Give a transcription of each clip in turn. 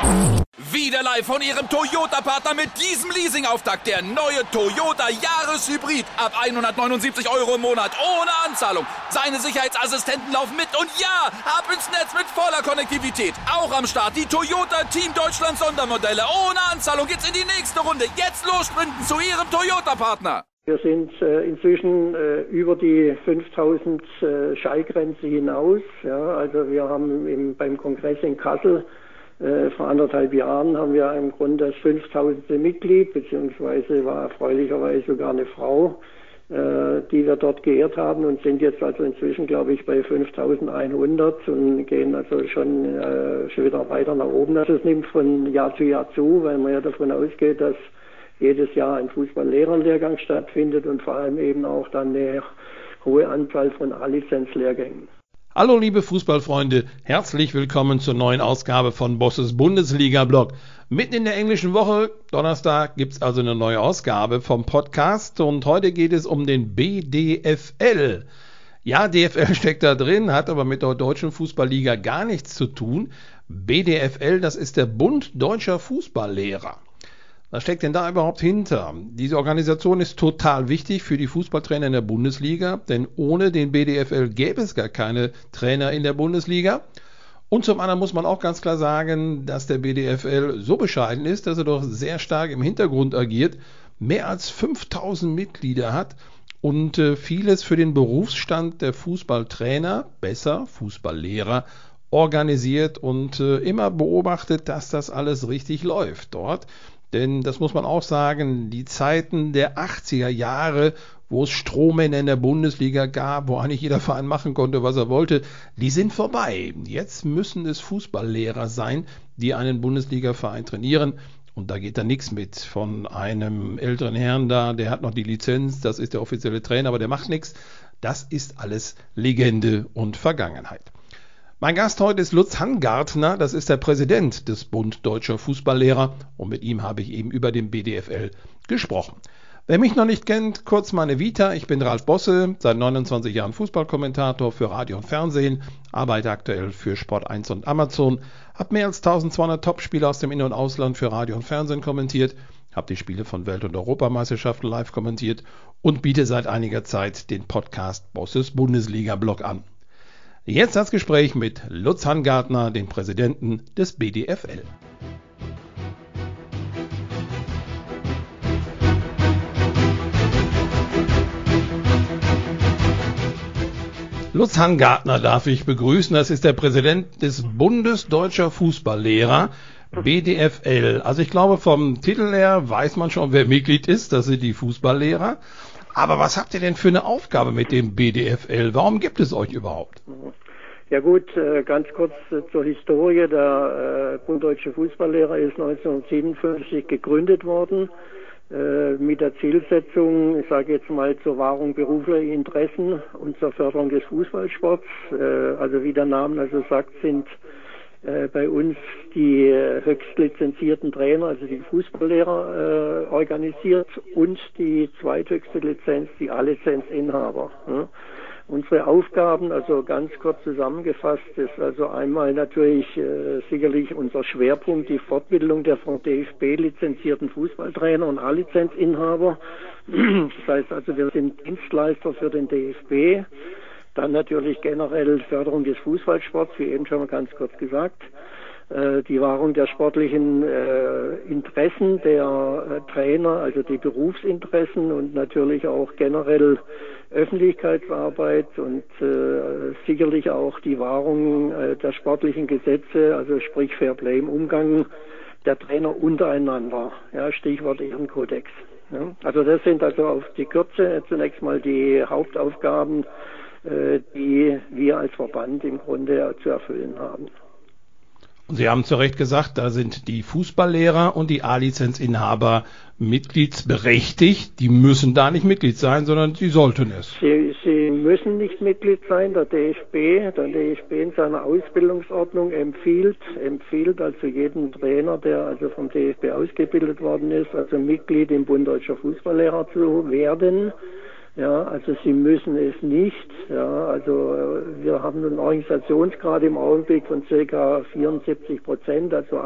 Wieder live von Ihrem Toyota-Partner mit diesem Leasing-Auftakt. Der neue Toyota Jahreshybrid. Ab 179 € im Monat. Ohne Anzahlung. Seine Sicherheitsassistenten laufen mit. Und ja, ab ins Netz mit voller Konnektivität. Auch am Start die Toyota Team Deutschland Sondermodelle. Ohne Anzahlung geht's in die nächste Runde. Jetzt los sprinten zu Ihrem Toyota-Partner. Wir sind inzwischen über die 5000 Schallgrenze hinaus. Ja, also wir haben beim Kongress in Kassel vor 1,5 Jahren haben wir im Grunde das 5000. Mitglied, beziehungsweise war erfreulicherweise sogar eine Frau, die wir dort geehrt haben, und sind jetzt also inzwischen, glaube ich, bei 5100 und gehen also schon wieder weiter nach oben. Also es nimmt von Jahr zu Jahr zu, weil man ja davon ausgeht, dass jedes Jahr ein Fußballlehrerlehrgang stattfindet und vor allem eben auch dann eine hohe Anzahl von A-Lizenz-Lehrgängen. Hallo liebe Fußballfreunde, herzlich willkommen zur neuen Ausgabe von Bosses Bundesliga-Blog. Mitten in der englischen Woche, Donnerstag, gibt's also eine neue Ausgabe vom Podcast und heute geht es um den BDFL. Ja, DFL steckt da drin, hat aber mit der Deutschen Fußballliga gar nichts zu tun. BDFL, das ist der Bund Deutscher Fußballlehrer. Was steckt denn da überhaupt hinter? Diese Organisation ist total wichtig für die Fußballtrainer in der Bundesliga, denn ohne den BDFL gäbe es gar keine Trainer in der Bundesliga. Und zum anderen muss man auch ganz klar sagen, dass der BDFL so bescheiden ist, dass er doch sehr stark im Hintergrund agiert, mehr als 5000 Mitglieder hat und vieles für den Berufsstand der Fußballtrainer, besser Fußballlehrer, organisiert und immer beobachtet, dass das alles richtig läuft dort. Denn das muss man auch sagen, die Zeiten der 80er Jahre, wo es Strohmänner in der Bundesliga gab, wo eigentlich jeder Verein machen konnte, was er wollte, die sind vorbei. Jetzt müssen es Fußballlehrer sein, die einen Bundesliga-Verein trainieren. Und da geht da nichts mit von einem älteren Herrn da, der hat noch die Lizenz, das ist der offizielle Trainer, aber der macht nichts. Das ist alles Legende und Vergangenheit. Mein Gast heute ist Lutz Hangartner, das ist der Präsident des Bund Deutscher Fußballlehrer und mit ihm habe ich eben über den BDFL gesprochen. Wer mich noch nicht kennt, kurz meine Vita. Ich bin Ralf Bosse, seit 29 Jahren Fußballkommentator für Radio und Fernsehen, arbeite aktuell für Sport 1 und Amazon, habe mehr als 1200 Topspiele aus dem In- und Ausland für Radio und Fernsehen kommentiert, habe die Spiele von Welt- und Europameisterschaften live kommentiert und biete seit einiger Zeit den Podcast Bosses Bundesliga-Blog an. Jetzt das Gespräch mit Lutz Hangartner, dem Präsidenten des BDFL. Lutz Hangartner darf ich begrüßen. Das ist der Präsident des Bundes Deutscher Fußballlehrer, BDFL. Also ich glaube, vom Titel her weiß man schon, wer Mitglied ist. Das sind die Fußballlehrer. Aber was habt ihr denn für eine Aufgabe mit dem BDFL? Warum gibt es euch überhaupt? Ja gut, ganz kurz zur Historie. Der Bund Deutsche Fußballlehrer ist 1957 gegründet worden mit der Zielsetzung, ich sage jetzt mal, zur Wahrung beruflicher Interessen und zur Förderung des Fußballsports. Also wie der Name also sagt, sind bei uns die höchstlizenzierten Trainer, also die Fußballlehrer, organisiert und die zweithöchste Lizenz, die A-Lizenzinhaber. Unsere Aufgaben, also ganz kurz zusammengefasst, ist also einmal natürlich sicherlich unser Schwerpunkt die Fortbildung der vom DFB lizenzierten Fußballtrainer und A-Lizenzinhaber. Das heißt also, wir sind Dienstleister für den DFB. Dann natürlich generell Förderung des Fußballsports, wie eben schon mal ganz kurz gesagt. Die Wahrung der sportlichen Interessen der Trainer, also die Berufsinteressen und natürlich auch generell Öffentlichkeitsarbeit und sicherlich auch die Wahrung der sportlichen Gesetze, also sprich Fairplay im Umgang der Trainer untereinander. Ja, Stichwort Ehrenkodex. Ja, also das sind also auf die Kürze zunächst mal die Hauptaufgaben, die wir als Verband im Grunde zu erfüllen haben. Und Sie haben zu Recht gesagt, da sind die Fußballlehrer und die A-Lizenzinhaber mitgliedsberechtigt. Die müssen da nicht Mitglied sein, sondern sie sollten es. Sie müssen nicht Mitglied sein. Der DFB in seiner Ausbildungsordnung empfiehlt also jeden Trainer, der also vom DFB ausgebildet worden ist, also Mitglied im Bund Deutscher Fußballlehrer zu werden. Ja, also sie müssen es nicht. Ja, also wir haben einen Organisationsgrad im Augenblick von ca. 74%, also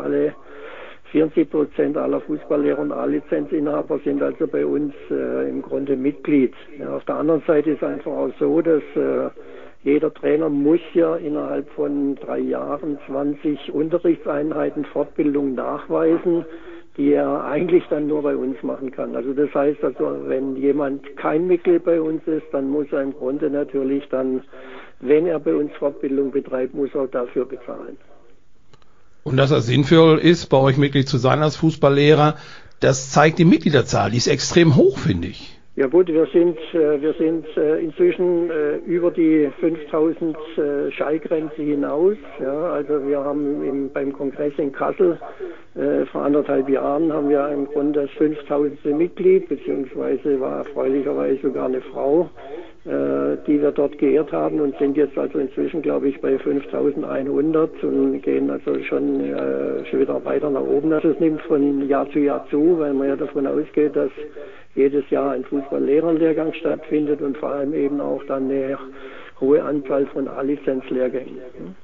74% aller Fußballlehrer und A-Lizenzinhaber sind also bei uns im Grunde Mitglied. Ja, auf der anderen Seite ist einfach auch so, dass jeder Trainer muss ja innerhalb von 3 Jahren 20 Unterrichtseinheiten Fortbildung nachweisen, die er eigentlich dann nur bei uns machen kann. Also das heißt also, wenn jemand kein Mitglied bei uns ist, dann muss er im Grunde natürlich dann, wenn er bei uns Fortbildung betreibt, muss er auch dafür bezahlen. Und dass es sinnvoll ist, bei euch Mitglied zu sein als Fußballlehrer, das zeigt die Mitgliederzahl. Die ist extrem hoch, finde ich. Ja gut, wir sind inzwischen über die 5000 Schallgrenze hinaus. Ja, also wir haben beim Kongress in Kassel vor 1,5 Jahren haben wir im Grunde das 5000. Mitglied, beziehungsweise war erfreulicherweise sogar eine Frau, die wir dort geehrt haben, und sind jetzt also inzwischen, glaube ich, bei 5100 und gehen also schon wieder weiter nach oben. Also es nimmt von Jahr zu Jahr zu, weil man ja davon ausgeht, dass jedes Jahr ein Fußballlehrerlehrgang stattfindet und vor allem eben auch dann eine hohe Anzahl von A-Lizenz-Lehrgängen.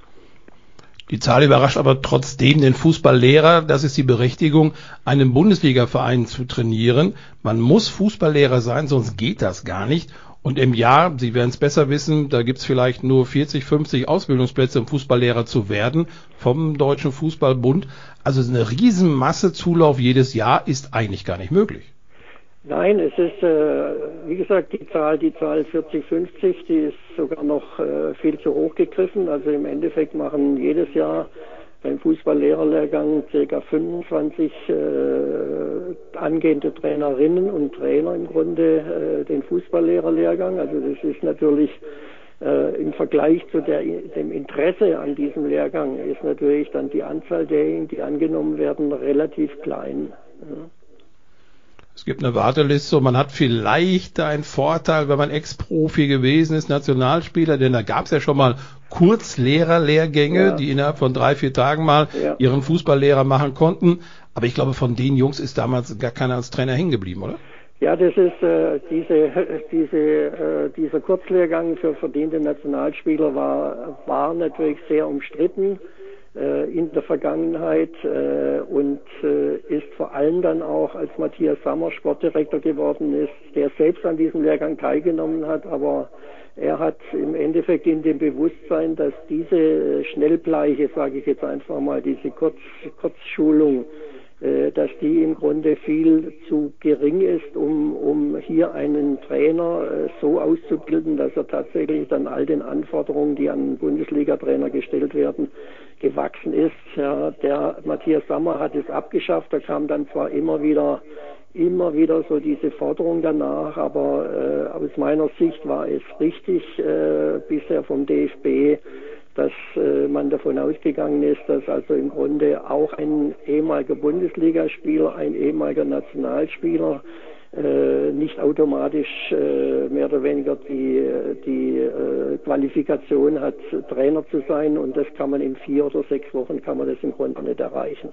Die Zahl überrascht aber trotzdem den Fußballlehrer. Das ist die Berechtigung, einen Bundesliga-Verein zu trainieren. Man muss Fußballlehrer sein, sonst geht das gar nicht. Und im Jahr, Sie werden es besser wissen, da gibt es vielleicht nur 40, 50 Ausbildungsplätze, um Fußballlehrer zu werden vom Deutschen Fußballbund. Also eine Riesenmasse Zulauf jedes Jahr ist eigentlich gar nicht möglich. Nein, es ist, wie gesagt, die Zahl 40, 50, die ist sogar noch viel zu hoch gegriffen. Also im Endeffekt machen jedes Jahr beim Fußballlehrerlehrgang ca. 25 angehende Trainerinnen und Trainer im Grunde den Fußballlehrerlehrgang. Also das ist natürlich im Vergleich zu dem Interesse an diesem Lehrgang ist natürlich dann die Anzahl derjenigen, die angenommen werden, relativ klein. Ja. Es gibt eine Warteliste und man hat vielleicht einen Vorteil, wenn man Ex-Profi gewesen ist, Nationalspieler, denn da gab es ja schon mal Kurzlehrerlehrgänge, die innerhalb von 3-4 Tagen mal ihren Fußballlehrer machen konnten. Aber ich glaube, von den Jungs ist damals gar keiner als Trainer hängen geblieben, oder? Ja, das ist dieser Kurzlehrgang für verdiente Nationalspieler war natürlich sehr umstritten in der Vergangenheit und ist vor allem dann auch, als Matthias Sammer Sportdirektor geworden ist, der selbst an diesem Lehrgang teilgenommen hat, aber er hat im Endeffekt in dem Bewusstsein, dass diese Schnellbleiche, sage ich jetzt einfach mal, diese Kurzschulung, dass die im Grunde viel zu gering ist, um hier einen Trainer so auszubilden, dass er tatsächlich dann all den Anforderungen, die an Bundesliga-Trainer gestellt werden, gewachsen ist. Ja, der Matthias Sammer hat es abgeschafft, da kam dann zwar immer wieder so diese Forderung danach, aber aus meiner Sicht war es richtig bisher vom DFB, dass man davon ausgegangen ist, dass also im Grunde auch ein ehemaliger Bundesligaspieler, ein ehemaliger Nationalspieler nicht automatisch mehr oder weniger die Qualifikation hat, Trainer zu sein, und das kann man in 4 oder 6 Wochen kann man das im Grunde nicht erreichen.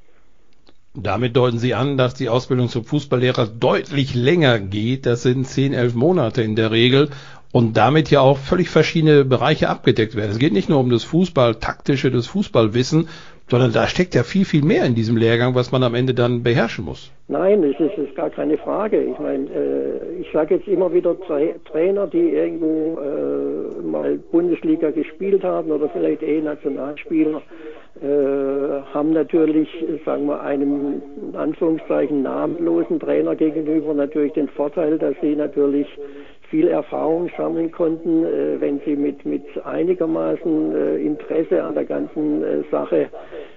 Damit deuten Sie an, dass die Ausbildung zum Fußballlehrer deutlich länger geht. Das sind 10, 11 Monate in der Regel. Und damit ja auch völlig verschiedene Bereiche abgedeckt werden. Es geht nicht nur um das Fußballtaktische, das Fußballwissen, sondern da steckt ja viel, viel mehr in diesem Lehrgang, was man am Ende dann beherrschen muss. Nein, es ist gar keine Frage. Ich meine, ich sage jetzt immer wieder, Trainer, die irgendwo mal Bundesliga gespielt haben oder vielleicht Nationalspieler, haben natürlich, sagen wir, einem in Anführungszeichen namenlosen Trainer gegenüber natürlich den Vorteil, dass sie natürlich viel Erfahrung sammeln konnten, wenn sie mit einigermaßen Interesse an der ganzen Sache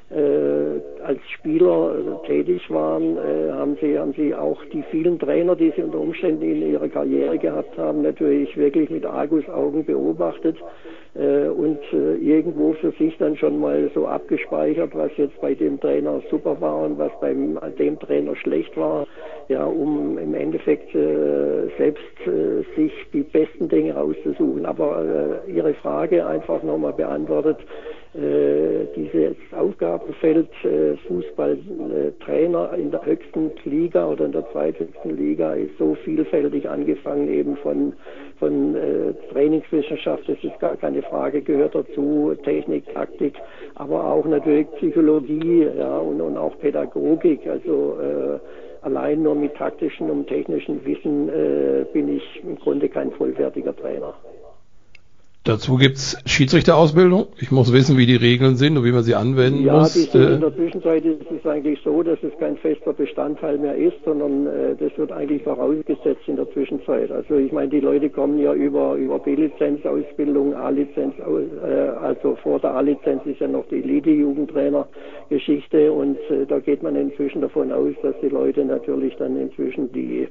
als Spieler tätig waren, haben sie auch die vielen Trainer, die sie unter Umständen in ihrer Karriere gehabt haben, natürlich wirklich mit Argusaugen beobachtet und irgendwo für sich dann schon mal so abgespeichert, was jetzt bei dem Trainer super war und was bei dem Trainer schlecht war, ja, um im Endeffekt selbst sich die besten Dinge rauszusuchen. Aber Ihre Frage einfach nochmal beantwortet. dieses Aufgabenfeld Fußballtrainer in der höchsten Liga oder in der zweithöchsten Liga ist so vielfältig, angefangen eben von Trainingswissenschaft, das ist gar keine Frage, gehört dazu, Technik, Taktik, aber auch natürlich Psychologie, ja, und auch Pädagogik, also allein nur mit taktischem und technischem Wissen bin ich im Grunde kein vollwertiger Trainer. Dazu gibt's Schiedsrichterausbildung. Ich muss wissen, wie die Regeln sind und wie man sie anwenden muss. In der Zwischenzeit ist es eigentlich so, dass es kein fester Bestandteil mehr ist, sondern das wird eigentlich vorausgesetzt in der Zwischenzeit. Also ich meine, die Leute kommen ja über B-Lizenz-Ausbildung, A-Lizenz, also vor der A-Lizenz ist ja noch die Elite-Jugendtrainer-Geschichte und da geht man inzwischen davon aus, dass die Leute natürlich dann inzwischen die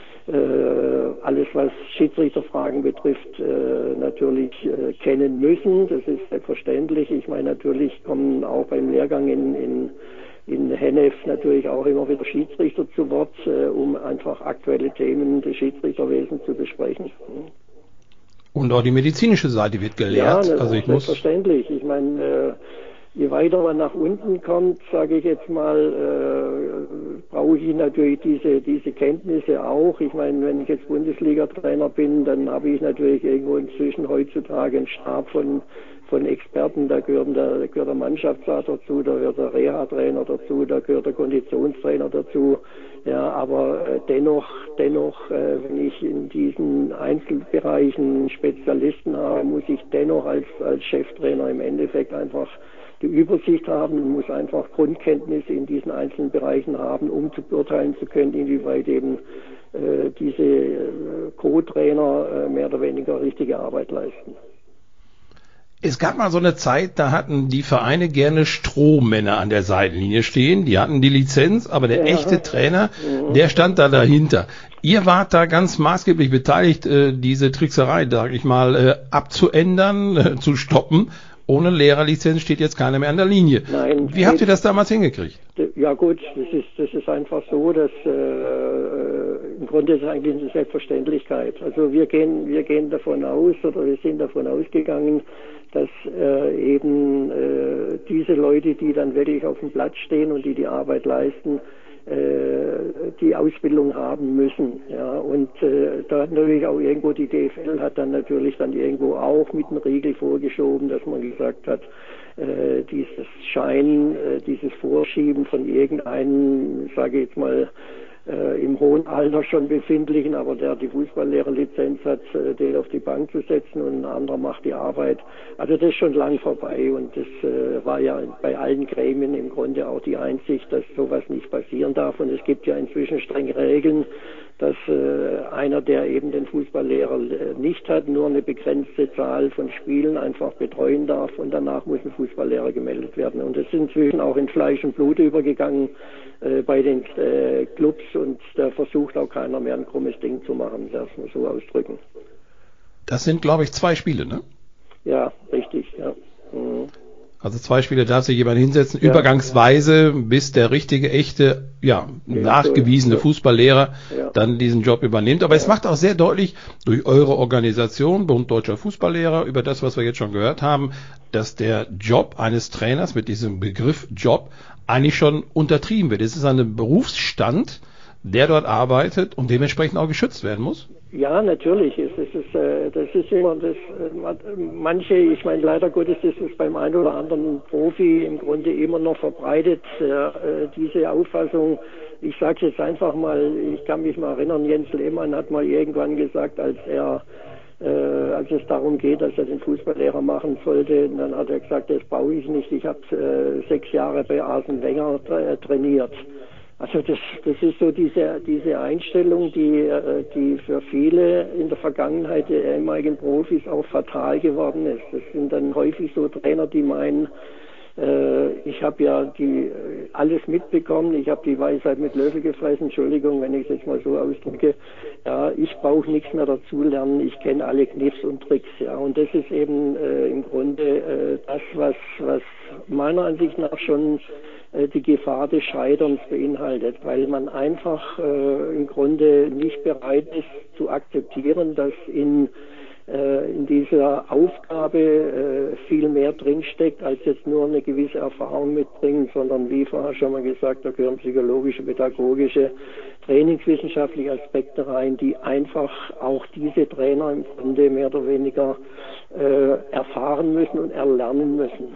alles, was Schiedsrichterfragen betrifft, natürlich kennen müssen. Das ist selbstverständlich. Ich meine, natürlich kommen auch beim Lehrgang in Hennef natürlich auch immer wieder Schiedsrichter zu Wort, um einfach aktuelle Themen des Schiedsrichterwesens zu besprechen. Und auch die medizinische Seite wird gelehrt. Ja, also selbstverständlich. Ich meine, je weiter man nach unten kommt, sage ich jetzt mal, brauche ich natürlich diese Kenntnisse auch. Ich meine, wenn ich jetzt Bundesliga-Trainer bin, dann habe ich natürlich irgendwo inzwischen heutzutage einen Stab von Experten. Da gehört der Mannschaftsarzt dazu, da gehört der Reha-Trainer dazu, da gehört der Konditionstrainer dazu. Ja, aber dennoch, wenn ich in diesen Einzelbereichen Spezialisten habe, muss ich dennoch als Cheftrainer im Endeffekt einfach die Übersicht haben, muss einfach Grundkenntnisse in diesen einzelnen Bereichen haben, um zu beurteilen zu können, inwieweit eben diese Co-Trainer mehr oder weniger richtige Arbeit leisten. Es gab mal so eine Zeit, da hatten die Vereine gerne Strohmänner an der Seitenlinie stehen. Die hatten die Lizenz, aber der echte Trainer, der stand da dahinter. Ihr wart da ganz maßgeblich beteiligt, diese Trickserei, sag ich mal, abzuändern, zu stoppen. Ohne Lehrerlizenz steht jetzt keiner mehr an der Linie. Nein, wie habt ihr das damals hingekriegt? Ja gut, das ist einfach so, dass im Grunde ist es eigentlich eine Selbstverständlichkeit. Also wir gehen davon aus, oder wir sind davon ausgegangen, dass eben diese Leute, die dann wirklich auf dem Platz stehen und die Arbeit leisten, die Ausbildung haben müssen, ja, und da hat natürlich auch irgendwo die DFL hat dann natürlich irgendwo auch mit einem Riegel vorgeschoben, dass man gesagt hat, dieses dieses Vorschieben von irgendeinem, sage ich jetzt mal, im hohen Alter schon befindlichen, aber der die Fußballlehrerlizenz hat, den auf die Bank zu setzen und ein anderer macht die Arbeit. Also das ist schon lang vorbei und das war ja bei allen Gremien im Grunde auch die Einsicht, dass sowas nicht passieren darf und es gibt ja inzwischen strenge Regeln, dass einer, der eben den Fußballlehrer nicht hat, nur eine begrenzte Zahl von Spielen einfach betreuen darf und danach muss ein Fußballlehrer gemeldet werden. Und das ist inzwischen auch in Fleisch und Blut übergegangen bei den Clubs und da versucht auch keiner mehr ein krummes Ding zu machen, darf man so ausdrücken. Das sind, glaube ich, 2 Spiele, ne? Ja, richtig, ja. Mhm. Also 2 Spiele darf sich jemand hinsetzen, ja, übergangsweise, bis der richtige, echte, nachgewiesene Fußballlehrer dann diesen Job übernimmt. Aber es macht auch sehr deutlich durch eure Organisation, Bund Deutscher Fußballlehrer, über das, was wir jetzt schon gehört haben, dass der Job eines Trainers mit diesem Begriff Job eigentlich schon untertrieben wird. Es ist ein Berufsstand, der dort arbeitet und dementsprechend auch geschützt werden muss. Ja, natürlich. Das ist immer das. Manche, ich meine, leider Gottes ist es beim einen oder anderen Profi im Grunde immer noch verbreitet, diese Auffassung. Ich sage jetzt einfach mal, ich kann mich mal erinnern, Jens Lehmann hat mal irgendwann gesagt, als es darum geht, dass er den Fußballlehrer machen sollte, dann hat er gesagt, das brauche ich nicht. Ich habe 6 Jahre bei Arsene Wenger trainiert. Also das ist so diese Einstellung, die für viele in der Vergangenheit der ehemaligen Profis auch fatal geworden ist. Das sind dann häufig so Trainer, die meinen, ich habe ja alles mitbekommen, ich habe die Weisheit mit Löffel gefressen, Entschuldigung, wenn ich es jetzt mal so ausdrücke. Ja, ich brauche nichts mehr dazu lernen, ich kenne alle Kniffs und Tricks. Ja, und das ist eben im Grunde das, was meiner Ansicht nach schon die Gefahr des Scheiterns beinhaltet, weil man einfach im Grunde nicht bereit ist zu akzeptieren, dass in in dieser Aufgabe viel mehr drinsteckt, als jetzt nur eine gewisse Erfahrung mitbringen, sondern wie vorher schon mal gesagt, da gehören psychologische, pädagogische, trainingswissenschaftliche Aspekte rein, die einfach auch diese Trainer im Grunde mehr oder weniger erfahren müssen und erlernen müssen.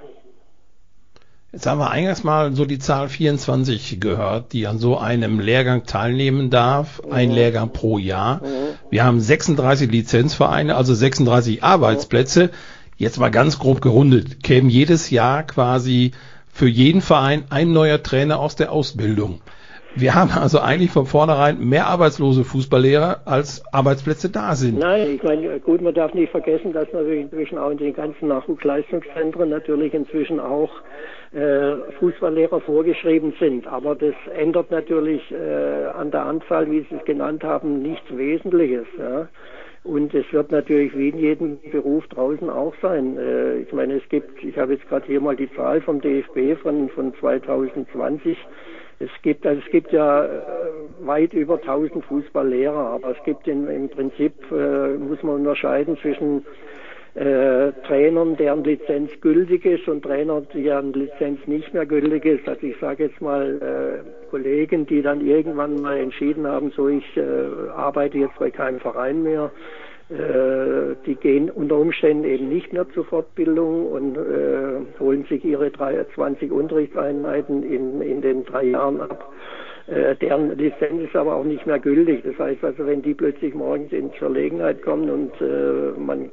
Jetzt haben wir eingangs mal so die Zahl 24 gehört, die an so einem Lehrgang teilnehmen darf. Ein Lehrgang pro Jahr. Wir haben 36 Lizenzvereine, also 36 Arbeitsplätze. Jetzt mal ganz grob gerundet, kämen jedes Jahr quasi für jeden Verein ein neuer Trainer aus der Ausbildung. Wir haben also eigentlich von vornherein mehr arbeitslose Fußballlehrer, als Arbeitsplätze da sind. Nein, ich meine, gut, man darf nicht vergessen, dass natürlich inzwischen auch in den ganzen Nachwuchsleistungszentren natürlich inzwischen auch Fußballlehrer vorgeschrieben sind. Aber das ändert natürlich an der Anzahl, wie Sie es genannt haben, nichts Wesentliches. Ja. Und es wird natürlich wie in jedem Beruf draußen auch sein. Ich meine, ich habe jetzt gerade hier mal die Zahl vom DFB von 2020. Es gibt ja weit über 1000 Fußballlehrer, aber es gibt im Prinzip, muss man unterscheiden zwischen Trainern, deren Lizenz gültig ist und Trainer, deren Lizenz nicht mehr gültig ist. Also ich sage jetzt mal Kollegen, die dann irgendwann mal entschieden haben, so ich arbeite jetzt bei keinem Verein mehr. Die gehen unter Umständen eben nicht mehr zur Fortbildung und holen sich ihre 20 Unterrichtseinheiten in den 3 Jahren ab. Deren Lizenz ist aber auch nicht mehr gültig. Das heißt also, wenn die plötzlich morgens in Verlegenheit kommen und man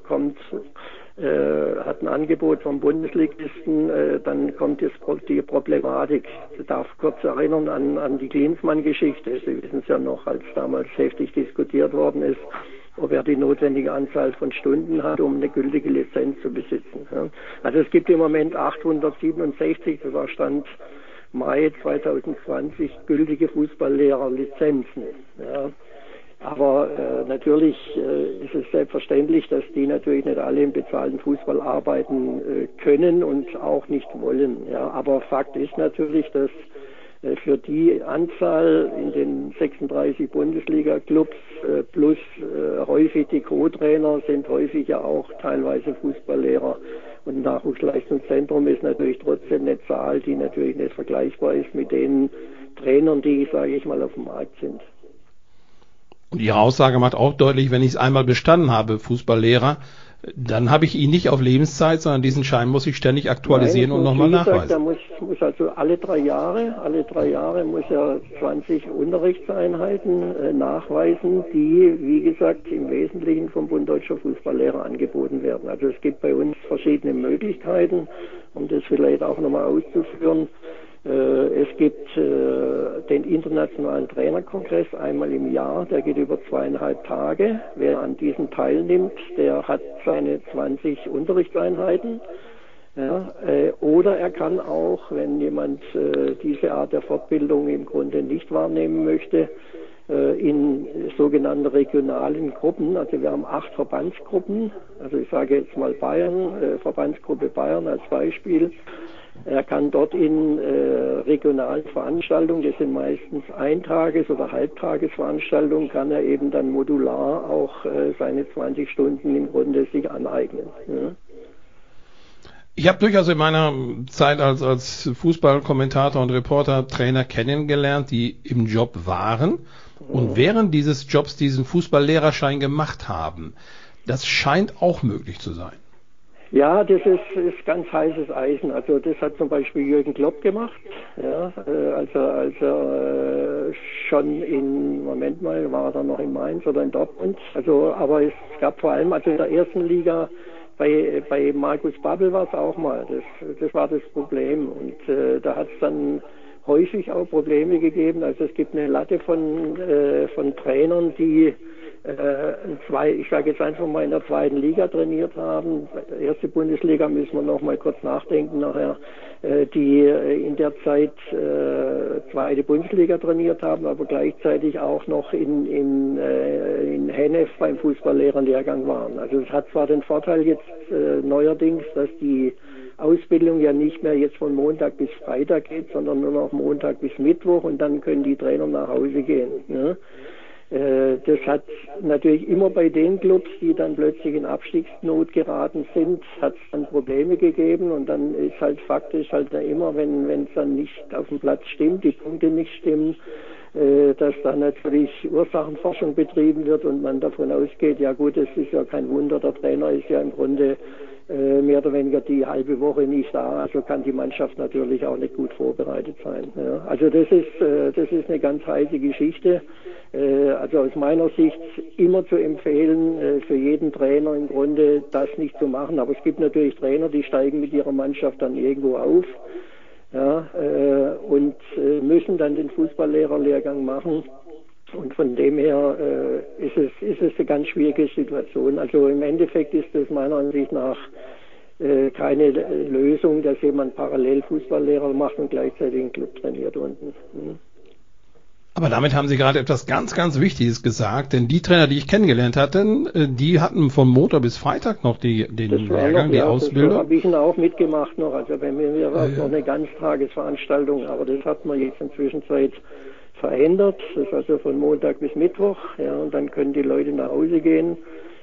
hat ein Angebot vom Bundesligisten, dann kommt jetzt die Problematik. Ich darf kurz erinnern an die Klinsmann-Geschichte. Sie wissen es ja noch, als damals heftig diskutiert worden ist, ob er die notwendige Anzahl von Stunden hat, um eine gültige Lizenz zu besitzen. Ja. Also es gibt im Moment 867, das war Stand Mai 2020, gültige Fußballlehrerlizenzen. Ja. Aber natürlich ist es selbstverständlich, dass die natürlich nicht alle im bezahlten Fußball arbeiten können und auch nicht wollen. Ja. Aber Fakt ist natürlich, dass für die Anzahl in den 36 Bundesliga-Clubs plus häufig die Co-Trainer sind häufig ja auch teilweise Fußballlehrer. Und Nachwuchsleistungszentrum ist natürlich trotzdem eine Zahl, die natürlich nicht vergleichbar ist mit den Trainern, die, sage ich mal, auf dem Markt sind. Und Ihre Aussage macht auch deutlich, wenn ich es einmal bestanden habe, Fußballlehrer, dann habe ich ihn nicht auf Lebenszeit, sondern diesen Schein muss ich ständig aktualisieren und nochmal nachweisen. Da muss also alle drei Jahre muss er 20 Unterrichtseinheiten nachweisen, die, wie gesagt, im Wesentlichen vom Bund Deutscher Fußballlehrer angeboten werden. Also es gibt bei uns verschiedene Möglichkeiten, um das vielleicht auch nochmal auszuführen. Es gibt den Internationalen Trainerkongress einmal im Jahr, der geht über 2,5 Tage. Wer an diesem teilnimmt, der hat seine 20 Unterrichtseinheiten. Ja, oder er kann auch, wenn jemand diese Art der Fortbildung im Grunde nicht wahrnehmen möchte, in sogenannten regionalen Gruppen, also wir haben 8 Verbandsgruppen, also ich sage jetzt mal Bayern, Verbandsgruppe Bayern als Beispiel. Er kann dort in regionalen Veranstaltungen, das sind meistens Eintages- oder Halbtagesveranstaltungen, kann er eben dann modular auch seine 20 Stunden im Grunde sich aneignen. Ja. Ich habe durchaus in meiner Zeit als Fußballkommentator und Reporter Trainer kennengelernt, die im Job waren und während dieses Jobs diesen Fußballlehrerschein gemacht haben. Das scheint auch möglich zu sein. Ja, das ist ganz heißes Eisen. Also das hat zum Beispiel Jürgen Klopp gemacht, ja, als er schon Moment mal, war er dann noch in Mainz oder in Dortmund. Also, aber es gab vor allem, also in der ersten Liga, bei Markus Babbel war es auch mal. Das war das Problem. Und da hat es dann häufig auch Probleme gegeben. Also es gibt eine Latte von Trainern, die ich sage jetzt einfach mal in der zweiten Liga trainiert haben. Erste Bundesliga müssen wir noch mal kurz nachdenken nachher, die in der Zeit zweite Bundesliga trainiert haben, aber gleichzeitig auch noch in Hennef beim Fußballlehrerlehrgang waren. Also es hat zwar den Vorteil jetzt neuerdings, dass die Ausbildung ja nicht mehr jetzt von Montag bis Freitag geht, sondern nur noch Montag bis Mittwoch und dann können die Trainer nach Hause gehen. Ne? Das hat natürlich immer bei den Clubs, die dann plötzlich in Abstiegsnot geraten sind, hat es dann Probleme gegeben und dann ist halt faktisch halt immer, wenn es dann nicht auf dem Platz stimmt, die Punkte nicht stimmen, dass dann natürlich Ursachenforschung betrieben wird und man davon ausgeht, ja gut, es ist ja kein Wunder, der Trainer ist ja im Grunde mehr oder weniger die halbe Woche nicht da, also kann die Mannschaft natürlich auch nicht gut vorbereitet sein. Ja. Also das ist eine ganz heiße Geschichte. Also aus meiner Sicht immer zu empfehlen, für jeden Trainer im Grunde das nicht zu machen. Aber es gibt natürlich Trainer, die steigen mit ihrer Mannschaft dann irgendwo auf, ja, und müssen dann den Fußballlehrerlehrgang machen. Und von dem her ist es eine ganz schwierige Situation. Also im Endeffekt ist es meiner Ansicht nach keine Lösung, dass jemand parallel Fußballlehrer macht und gleichzeitig einen Club trainiert unten. Aber damit haben Sie gerade etwas ganz, ganz Wichtiges gesagt, denn die Trainer, die ich kennengelernt hatte, die hatten von Montag bis Freitag noch den Lehrgang, die Ausbildung. Das habe ich ihn auch mitgemacht noch, also bei mir war es noch eine Ganztagesveranstaltung, aber das hat man jetzt inzwischen verändert, das ist also von Montag bis Mittwoch, ja, und dann können die Leute nach Hause gehen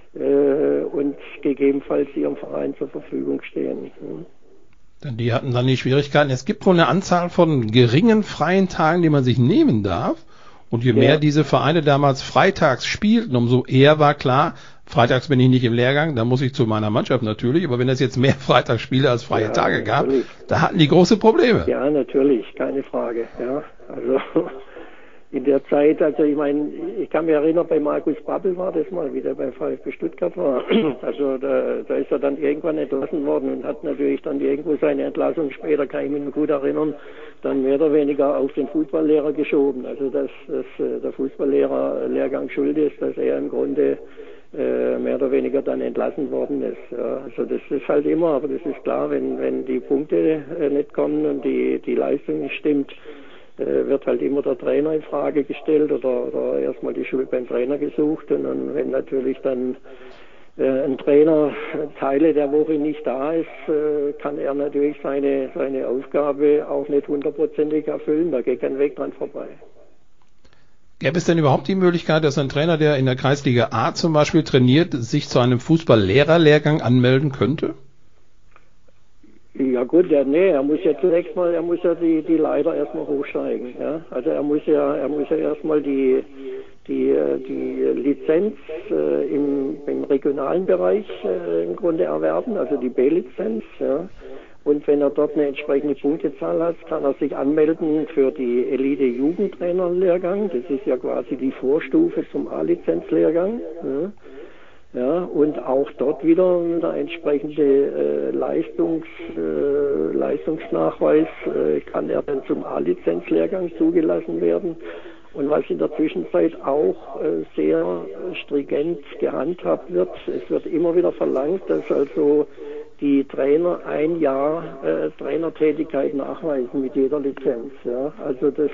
und gegebenenfalls ihrem Verein zur Verfügung stehen. Denn die hatten dann die Schwierigkeiten. Es gibt wohl eine Anzahl von geringen freien Tagen, die man sich nehmen darf. Und je mehr diese Vereine damals freitags spielten, umso eher war klar, freitags bin ich nicht im Lehrgang, da muss ich zu meiner Mannschaft natürlich. Aber wenn es jetzt mehr Freitagsspiele als freie Tage gab, da hatten die große Probleme. Ja, natürlich, keine Frage. Ja, also in der Zeit, also ich meine, ich kann mich erinnern, bei Markus Babbel war das mal, wie der beim VfB Stuttgart war. Also da ist er dann irgendwann entlassen worden und hat natürlich dann irgendwo seine Entlassung später, kann ich mich noch gut erinnern, dann mehr oder weniger auf den Fußballlehrer geschoben. Also dass der Fußballlehrer-Lehrgang schuld ist, dass er im Grunde mehr oder weniger dann entlassen worden ist. Ja, also das ist halt immer, aber das ist klar, wenn die Punkte nicht kommen und die Leistung nicht stimmt, wird halt immer der Trainer in Frage gestellt oder erstmal die Schuld beim Trainer gesucht und dann, wenn natürlich dann ein Trainer Teile der Woche nicht da ist, kann er natürlich seine Aufgabe auch nicht hundertprozentig erfüllen, da geht kein Weg dran vorbei. Gäbe es denn überhaupt die Möglichkeit, dass ein Trainer, der in der Kreisliga A zum Beispiel trainiert, sich zu einem Fußballlehrerlehrgang anmelden könnte? Ja gut, er muss ja zunächst mal, die Leiter erstmal hochsteigen, ja. Also er muss ja erstmal die Lizenz im regionalen Bereich im Grunde erwerben, also die B-Lizenz, ja. Und wenn er dort eine entsprechende Punktezahl hat, kann er sich anmelden für die Elite-Jugendtrainerlehrgang. Das ist ja quasi die Vorstufe zum A-Lizenzlehrgang, ja. Ja, und auch dort wieder der entsprechende Leistungsnachweis kann er dann zum A-Lizenzlehrgang zugelassen werden. Und was in der Zwischenzeit auch sehr stringent gehandhabt wird, es wird immer wieder verlangt, dass also die Trainer ein Jahr Trainertätigkeit nachweisen mit jeder Lizenz. Ja, also das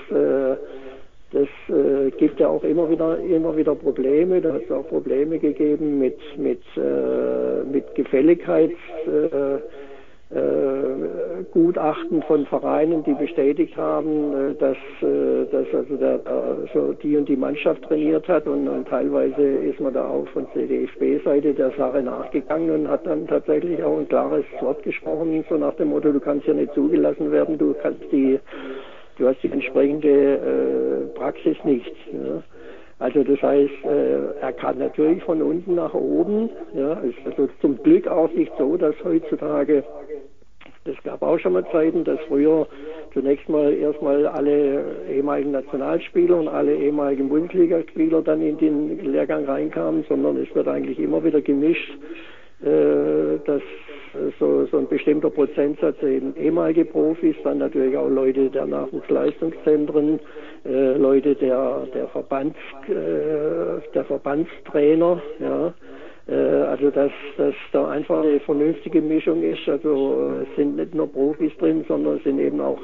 gibt ja auch immer wieder Probleme. Da hat es auch Probleme gegeben mit Gefälligkeitsgutachten von Vereinen, die bestätigt haben, dass also die und die Mannschaft trainiert hat und teilweise ist man da auch von DFB-Seite der Sache nachgegangen und hat dann tatsächlich auch ein klares Wort gesprochen, so nach dem Motto, du kannst ja nicht zugelassen werden, du hast die entsprechende Praxis nicht. Ja. Also das heißt, er kann natürlich von unten nach oben. Ja, ist also zum Glück auch nicht so, dass heutzutage, das gab auch schon mal Zeiten, dass früher zunächst mal erstmal alle ehemaligen Nationalspieler und alle ehemaligen Bundesligaspieler dann in den Lehrgang reinkamen, sondern es wird eigentlich immer wieder gemischt, dass so ein bestimmter Prozentsatz eben ehemalige Profis, dann natürlich auch Leute der Nachwuchsleistungszentren, Leute der Verbandstrainer, ja. Also dass da einfach eine vernünftige Mischung ist. Also es sind nicht nur Profis drin, sondern es sind eben auch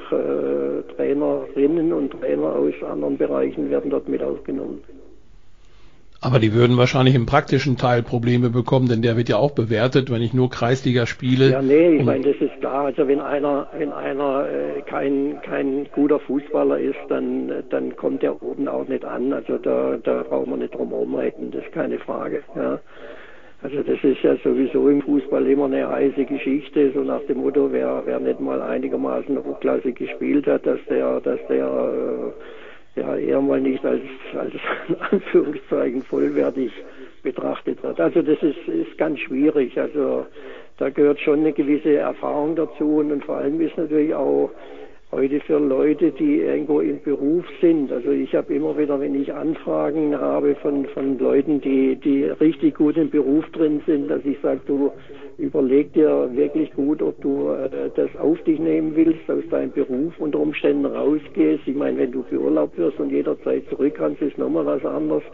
Trainerinnen und Trainer aus anderen Bereichen werden dort mit aufgenommen. Aber die würden wahrscheinlich im praktischen Teil Probleme bekommen, denn der wird ja auch bewertet, wenn ich nur Kreisliga spiele. Ja, nee, ich meine, das ist klar. Also wenn einer kein guter Fußballer ist, dann kommt der oben auch nicht an. Also da brauchen wir nicht drum rumreden, das ist keine Frage. Ja. Also das ist ja sowieso im Fußball immer eine heiße Geschichte, so nach dem Motto, wer nicht mal einigermaßen hochklassig gespielt hat, dass der ja eher mal nicht als in Anführungszeichen vollwertig betrachtet wird. Also das ist ganz schwierig. Also da gehört schon eine gewisse Erfahrung dazu und vor allem ist natürlich auch heute für Leute, die irgendwo im Beruf sind. Also ich habe immer wieder, wenn ich Anfragen habe von Leuten, die richtig gut im Beruf drin sind, dass ich sage, du überleg dir wirklich gut, ob du das auf dich nehmen willst, aus deinem Beruf unter Umständen rausgehst. Ich meine, wenn du beurlaubt wirst und jederzeit zurück kannst, ist nochmal was anderes.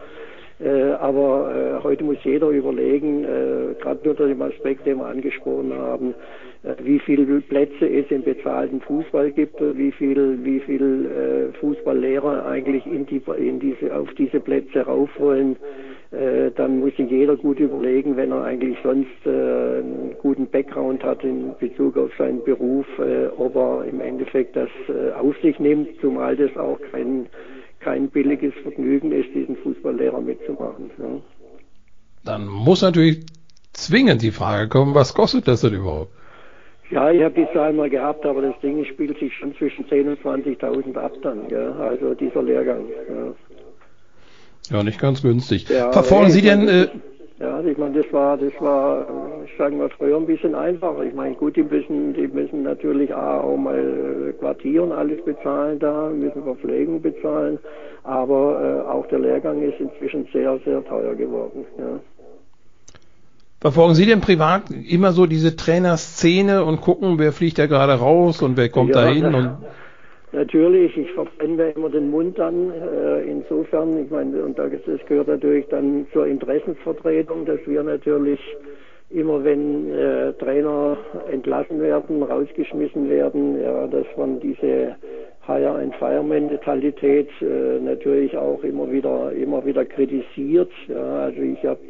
Aber heute muss jeder überlegen, gerade unter dem Aspekt, den wir angesprochen haben, wie viele Plätze es im bezahlten Fußball gibt, wie viel Fußballlehrer eigentlich auf diese Plätze rauf wollen. Dann muss sich jeder gut überlegen, wenn er eigentlich sonst einen guten Background hat in Bezug auf seinen Beruf, ob er im Endeffekt das auf sich nimmt, zumal das auch kein billiges Vergnügen ist, diesen Fußballlehrer mitzumachen. Ja. Dann muss natürlich zwingend die Frage kommen, was kostet das denn überhaupt? Ja, ich habe die Zahl mal gehabt, aber das Ding spielt sich schon zwischen 10.000 und 20.000 ab dann, ja, also dieser Lehrgang. Ja, nicht ganz günstig. Ja, Verfolgen Sie denn... Ja, ich meine, das war, sagen wir, früher ein bisschen einfacher. Ich meine, gut, die müssen natürlich auch mal Quartier und alles bezahlen da, müssen Verpflegung bezahlen, aber auch der Lehrgang ist inzwischen sehr, sehr teuer geworden. Ja. Verfolgen Sie denn privat immer so diese Trainerszene und gucken, wer fliegt da gerade raus und wer kommt da hin? Natürlich, ich verbrenne mir immer den Mund dann. Insofern, ich meine, und das gehört natürlich dann zur Interessensvertretung, dass wir natürlich immer, wenn Trainer entlassen werden, rausgeschmissen werden, ja, dass man diese Hire-and-Fire-Mentalität natürlich auch immer wieder kritisiert. Ja, also ich habe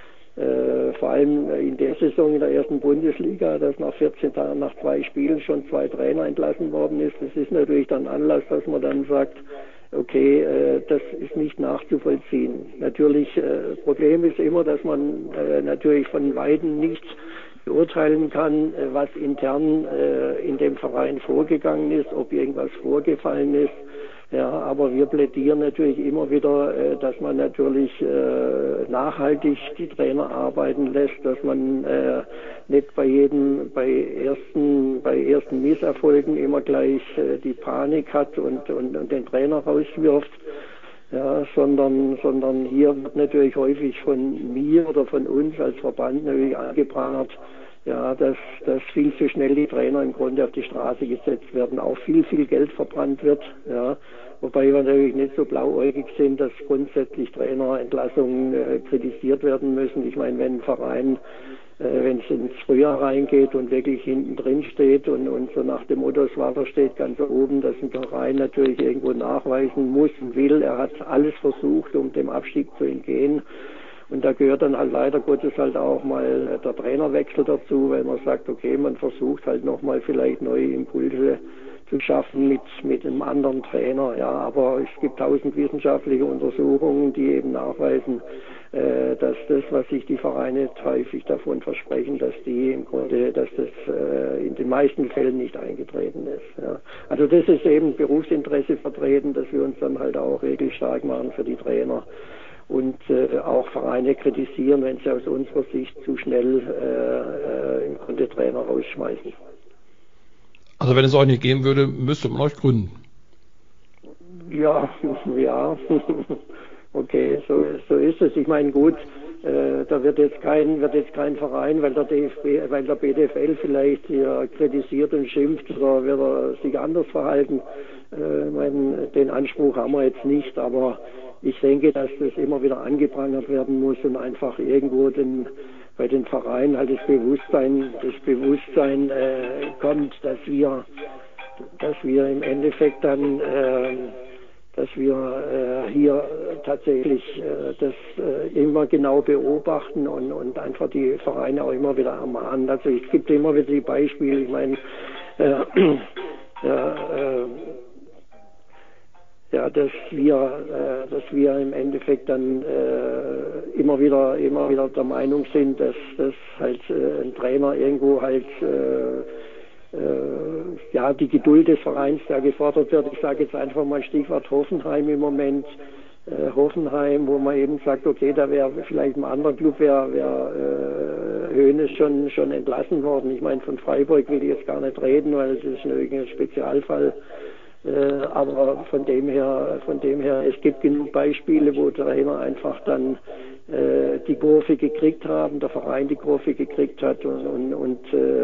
vor allem in der Saison in der ersten Bundesliga, dass nach 14 Tagen, nach 2 Spielen schon 2 Trainer entlassen worden ist. Das ist natürlich dann Anlass, dass man dann sagt, okay, das ist nicht nachzuvollziehen. Natürlich, Problem ist immer, dass man natürlich von Weitem nicht beurteilen kann, was intern in dem Verein vorgegangen ist, ob irgendwas vorgefallen ist. Ja, aber wir plädieren natürlich immer wieder, dass man natürlich nachhaltig die Trainer arbeiten lässt, dass man nicht bei ersten Misserfolgen immer gleich die Panik hat und den Trainer rauswirft. Ja, sondern hier wird natürlich häufig von mir oder von uns als Verband natürlich angeprangert, ja, dass viel zu schnell die Trainer im Grunde auf die Straße gesetzt werden, auch viel Geld verbrannt wird, ja, wobei wir natürlich nicht so blauäugig sind, dass grundsätzlich Trainerentlassungen kritisiert werden müssen. Ich meine, wenn ein Verein, wenn es ins Frühjahr reingeht und wirklich hinten drin steht und so nach dem Motto, das Wasser steht ganz oben, dass ein Verein natürlich irgendwo nachweisen muss und will, er hat alles versucht, um dem Abstieg zu entgehen. Und da gehört dann halt leider Gottes halt auch mal der Trainerwechsel dazu, weil man sagt, okay, man versucht halt nochmal vielleicht neue Impulse zu schaffen mit einem anderen Trainer. Ja, aber es gibt 1000 wissenschaftliche Untersuchungen, die eben nachweisen, dass das, was sich die Vereine häufig davon versprechen, dass das in den meisten Fällen nicht eingetreten ist. Ja. Also das ist eben Berufsinteresse vertreten, dass wir uns dann halt auch wirklich stark machen für die Trainer. Und auch Vereine kritisieren, wenn sie aus unserer Sicht zu schnell im Grunde Trainer rausschmeißen. Also wenn es euch nicht geben würde, müsste man euch gründen. Ja, okay, so ist es. Ich meine, gut, da wird jetzt kein Verein, weil der BDFL vielleicht hier kritisiert und schimpft, oder wird er sich anders verhalten. Den Anspruch haben wir jetzt nicht, aber ich denke, dass das immer wieder angeprangert werden muss und einfach irgendwo bei den Vereinen halt das Bewusstsein kommt, dass wir im Endeffekt dann wir hier tatsächlich das immer genau beobachten und einfach die Vereine auch immer wieder ermahnen. Also es gibt immer wieder die Beispiele, ich meine, dass wir im Endeffekt dann immer wieder der Meinung sind, dass halt ein Trainer irgendwo halt die Geduld des Vereins da gefordert wird. Ich sage jetzt einfach mal Stichwort Hoffenheim im Moment. Hoffenheim, wo man eben sagt, okay, da wäre vielleicht im anderen Club wäre Hoeneß schon entlassen worden. Ich meine, von Freiburg will ich jetzt gar nicht reden, weil es ist irgendein Spezialfall. Aber von dem her, es gibt genug Beispiele, wo Trainer einfach dann die Kurve gekriegt haben, der Verein die Kurve gekriegt hat und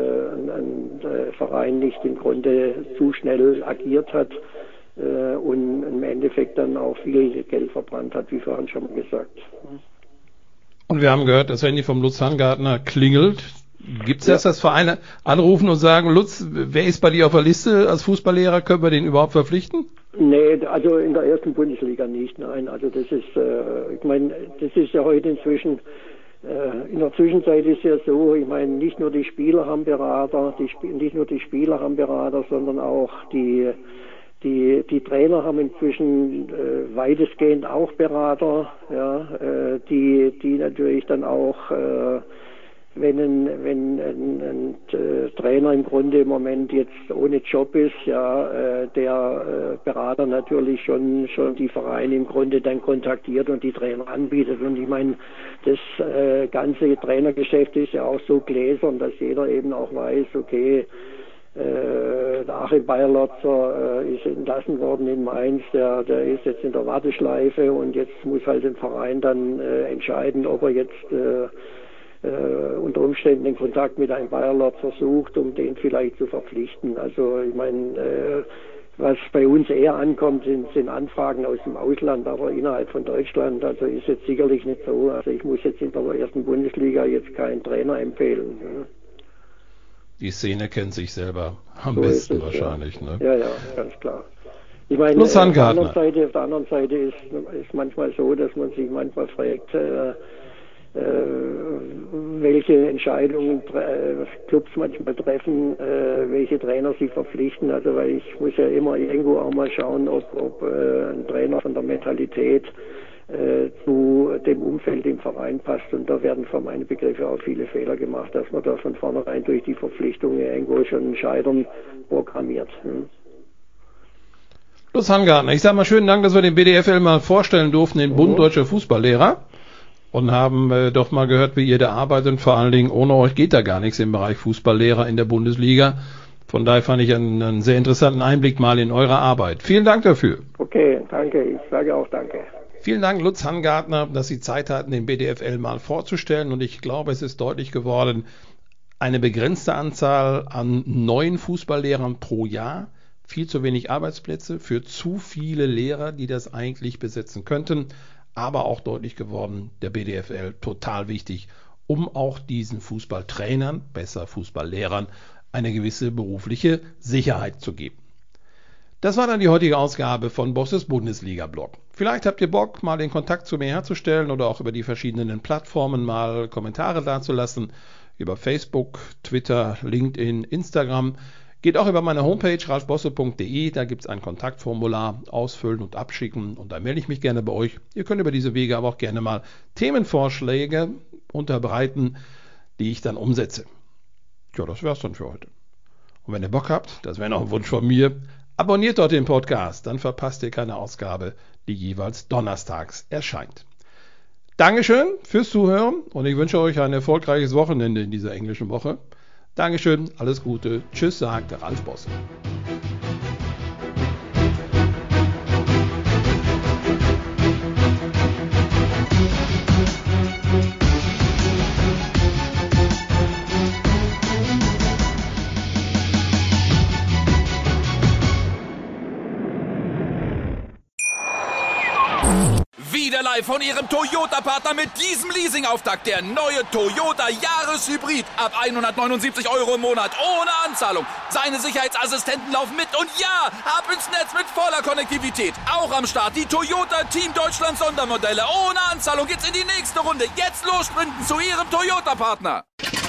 der Verein nicht im Grunde zu schnell agiert hat und im Endeffekt dann auch viel Geld verbrannt hat, wie vorhin schon mal gesagt. Und wir haben gehört, das Handy vom Lutz Hangartner klingelt. Gibt es das, dass Vereine anrufen und sagen, Lutz, wer ist bei dir auf der Liste als Fußballlehrer? Können wir den überhaupt verpflichten? Nee, also in der ersten Bundesliga nicht, nein. Also das ist, ich meine, das ist ja heute inzwischen, in der Zwischenzeit ist ja so, ich meine, nicht nur die Spieler haben Berater, sondern auch die Trainer haben inzwischen weitestgehend auch Berater, die natürlich dann auch wenn ein Trainer im Grunde im Moment jetzt ohne Job ist, der Berater natürlich schon die Vereine im Grunde dann kontaktiert und die Trainer anbietet. Und ich meine, das ganze Trainergeschäft ist ja auch so gläsern, dass jeder eben auch weiß, okay, der Achim Bayerlotzer ist entlassen worden in Mainz, der ist jetzt in der Warteschleife und jetzt muss halt der Verein dann entscheiden, ob er jetzt unter Umständen den Kontakt mit einem Bayerlotzer sucht, um den vielleicht zu verpflichten. Also ich meine, was bei uns eher ankommt, sind Anfragen aus dem Ausland, aber innerhalb von Deutschland, also ist jetzt sicherlich nicht so. Also ich muss jetzt in der ersten Bundesliga jetzt keinen Trainer empfehlen. Die Szene kennt sich selber am besten wahrscheinlich. Ja. Ne? Ja, ganz klar. Ich meine, auf der anderen Seite ist manchmal so, dass man sich manchmal fragt, welche Entscheidungen Clubs manchmal treffen, welche Trainer sie verpflichten. Also weil ich muss ja immer irgendwo auch mal schauen, ob ein Trainer von der Mentalität zu dem Umfeld im Verein passt. Und da werden für meine Begriffe auch viele Fehler gemacht, dass man da von vornherein durch die Verpflichtungen irgendwo schon Scheitern programmiert. Lutz Hangartner, ich sage mal schönen Dank, dass wir den BDFL mal vorstellen durften, den Bund Deutscher Fußballlehrer. Und haben doch mal gehört, wie ihr da arbeitet. Und vor allen Dingen, ohne euch geht da gar nichts im Bereich Fußballlehrer in der Bundesliga. Von daher fand ich einen sehr interessanten Einblick mal in eure Arbeit. Vielen Dank dafür. Okay, danke. Ich sage auch danke. Vielen Dank, Lutz Hangartner, dass Sie Zeit hatten, den BDFL mal vorzustellen. Und ich glaube, es ist deutlich geworden, eine begrenzte Anzahl an neuen Fußballlehrern pro Jahr, viel zu wenig Arbeitsplätze für zu viele Lehrer, die das eigentlich besetzen könnten. Aber auch deutlich geworden, der BDFL total wichtig, um auch diesen Fußballtrainern, besser Fußballlehrern, eine gewisse berufliche Sicherheit zu geben. Das war dann die heutige Ausgabe von Bosses Bundesliga-Blog. Vielleicht habt ihr Bock, mal den Kontakt zu mir herzustellen oder auch über die verschiedenen Plattformen mal Kommentare dazulassen, über Facebook, Twitter, LinkedIn, Instagram. Geht auch über meine Homepage ralfbosse.de, da gibt es ein Kontaktformular, ausfüllen und abschicken und da melde ich mich gerne bei euch. Ihr könnt über diese Wege aber auch gerne mal Themenvorschläge unterbreiten, die ich dann umsetze. Tja, das wär's dann für heute. Und wenn ihr Bock habt, das wäre noch ein Wunsch von mir, abonniert dort den Podcast, dann verpasst ihr keine Ausgabe, die jeweils donnerstags erscheint. Dankeschön fürs Zuhören und ich wünsche euch ein erfolgreiches Wochenende in dieser englischen Woche. Dankeschön, alles Gute, tschüss, sagt der Ralf Bosse. live von Ihrem Toyota-Partner mit diesem Leasing-Auftakt. Der neue Toyota Jahreshybrid. Ab 179 € im Monat. Ohne Anzahlung. Seine Sicherheitsassistenten laufen mit. Und ja, ab ins Netz mit voller Konnektivität. Auch am Start die Toyota Team Deutschland Sondermodelle. Ohne Anzahlung geht's in die nächste Runde. Jetzt los sprinten zu Ihrem Toyota-Partner.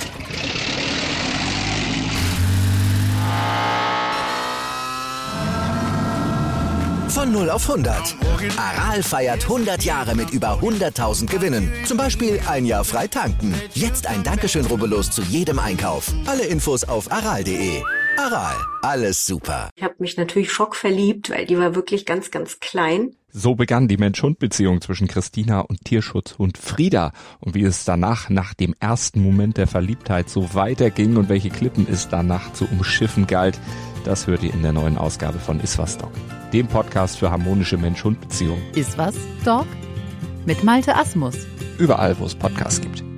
Von 0 auf 100. Aral feiert 100 Jahre mit über 100.000 Gewinnen. Zum Beispiel ein Jahr frei tanken. Jetzt ein Dankeschön, rubbellos zu jedem Einkauf. Alle Infos auf aral.de. Aral, alles super. Ich habe mich natürlich schockverliebt, weil die war wirklich ganz, ganz klein. So begann die Mensch-Hund-Beziehung zwischen Christina und Tierschutzhund Frieda. Und wie es danach, nach dem ersten Moment der Verliebtheit, so weiterging und welche Klippen es danach zu umschiffen galt, das hört ihr in der neuen Ausgabe von Iswas Dog, dem Podcast für harmonische Mensch-Hund-Beziehungen. Iswas Dog? Mit Malte Asmus. Überall, wo es Podcasts gibt.